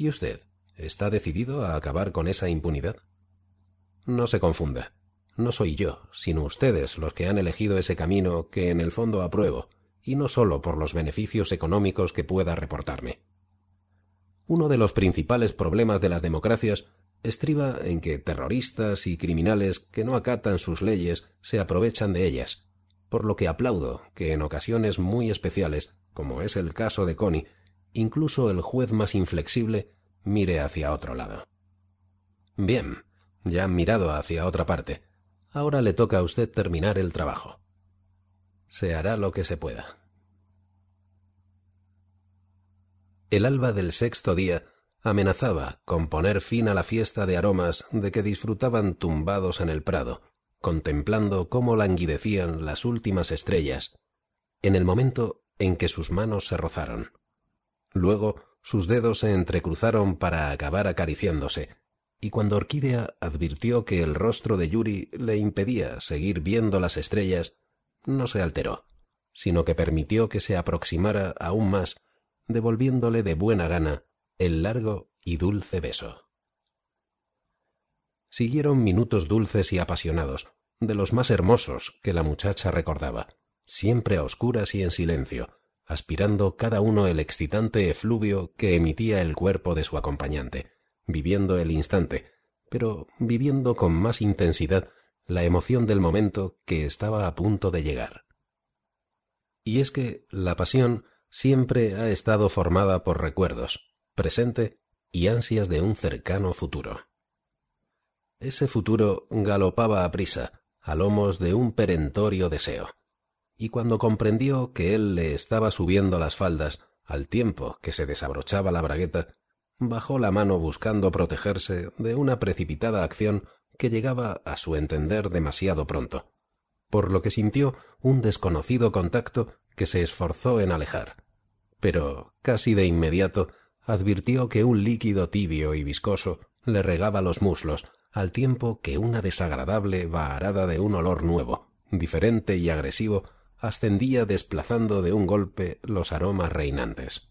¿Y usted está decidido a acabar con esa impunidad? No se confunda. No soy yo, sino ustedes los que han elegido ese camino que en el fondo apruebo, y no solo por los beneficios económicos que pueda reportarme. Uno de los principales problemas de las democracias estriba en que terroristas y criminales que no acatan sus leyes se aprovechan de ellas, por lo que aplaudo que en ocasiones muy especiales, como es el caso de Connie, incluso el juez más inflexible mire hacia otro lado. Bien, ya han mirado hacia otra parte. Ahora le toca a usted terminar el trabajo. Se hará lo que se pueda. El alba del sexto día amenazaba con poner fin a la fiesta de aromas de que disfrutaban tumbados en el prado, contemplando cómo languidecían las últimas estrellas, en el momento en que sus manos se rozaron. Luego sus dedos se entrecruzaron para acabar acariciándose, y cuando Orquídea advirtió que el rostro de Yuri le impedía seguir viendo las estrellas, no se alteró, sino que permitió que se aproximara aún más, devolviéndole de buena gana el largo y dulce beso. Siguieron minutos dulces y apasionados, de los más hermosos que la muchacha recordaba, siempre a oscuras y en silencio, aspirando cada uno el excitante efluvio que emitía el cuerpo de su acompañante, viviendo el instante, pero viviendo con más intensidad la emoción del momento que estaba a punto de llegar. Y es que la pasión siempre ha estado formada por recuerdos, presente y ansias de un cercano futuro. Ese futuro galopaba aprisa, a lomos de un perentorio deseo, y cuando comprendió que él le estaba subiendo las faldas al tiempo que se desabrochaba la bragueta, bajó la mano buscando protegerse de una precipitada acción que llegaba a su entender demasiado pronto, por lo que sintió un desconocido contacto que se esforzó en alejar, pero casi de inmediato advirtió que un líquido tibio y viscoso le regaba los muslos, al tiempo que una desagradable vaharada de un olor nuevo, diferente y agresivo, ascendía desplazando de un golpe los aromas reinantes.